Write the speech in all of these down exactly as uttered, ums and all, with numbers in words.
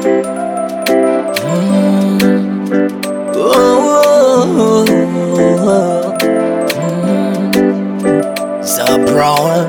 Oh, oh, oh. Mm. Zabron.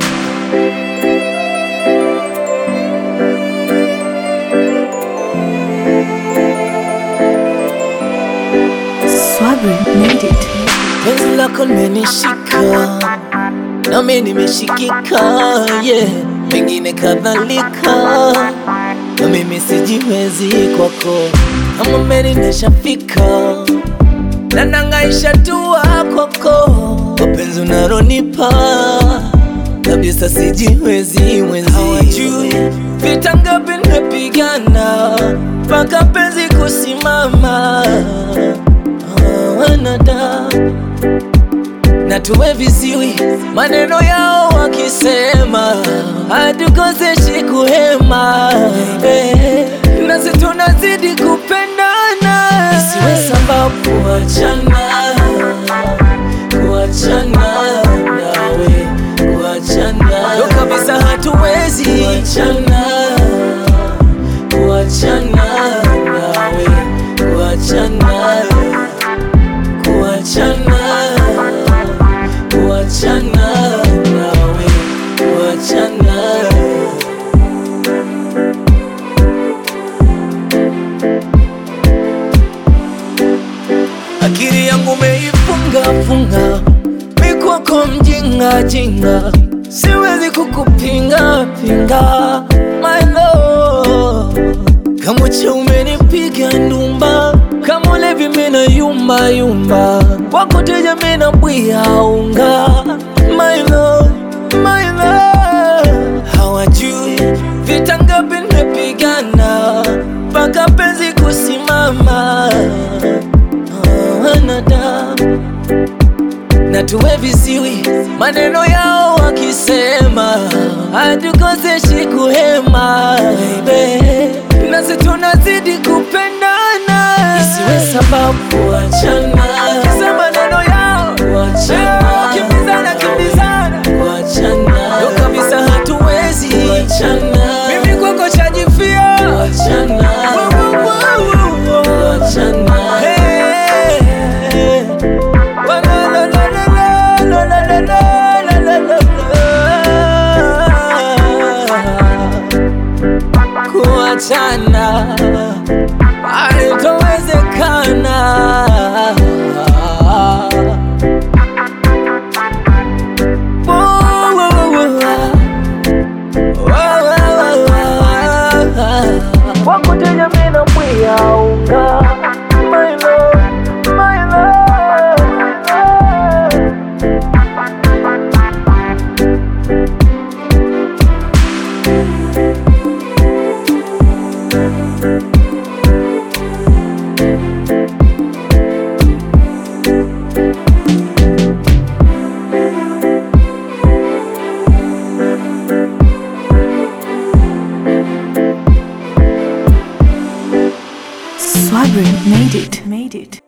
Swabri made it. Penzi lako limenishika na mimi nimeshikika, yeah. Mengine kadhalika na mimi sijiwezi kwako, kama meli nishafika na nangaisha tua kwako, wapenzi unalonipa kabisa sijiwezi mwenzi. Hawajui vita ngapi nimepigana mpaka penzi kusimama. Wanada na tuwe viziwi, maneno yao wakisema hatukoseshi kuhema, hey, nasi tunazidi kupendana, isiwe sababu kuachana, kuachana nawe, kuachana ndo kabisa hatuwezi kuachana, kuachana nawe, kuachana kuachana, kuachana nawe, kuachana. Akili yangu meifunga funga, mikwako mjinga jinga, siwezi kukupinga pinga, my love. Kama cha umenipiga ndumba, kama ulevi mina yumba yumba, wako teja mina bwia unga, my love, my love. Hawajui vita ngapi nimepigana mpaka penzi kusimama. Wanadamu na tuwe viziwi, maneno yao wakisema hatukoseshi kuhema, baby, nasi tunazidi kupendana, isiwe sababu kuachana, kisa maneno yao kuachana, kimbizana kimbizana kuachana, ndo kabisa hatuwezi kuachana, mimi kwako chajifia kuachana, kuachana, hey, la la la la la la la la la la. Kuachana haitowezekana. Wako teja mina bwia unga, my love, my love, Swabri made it. Made it.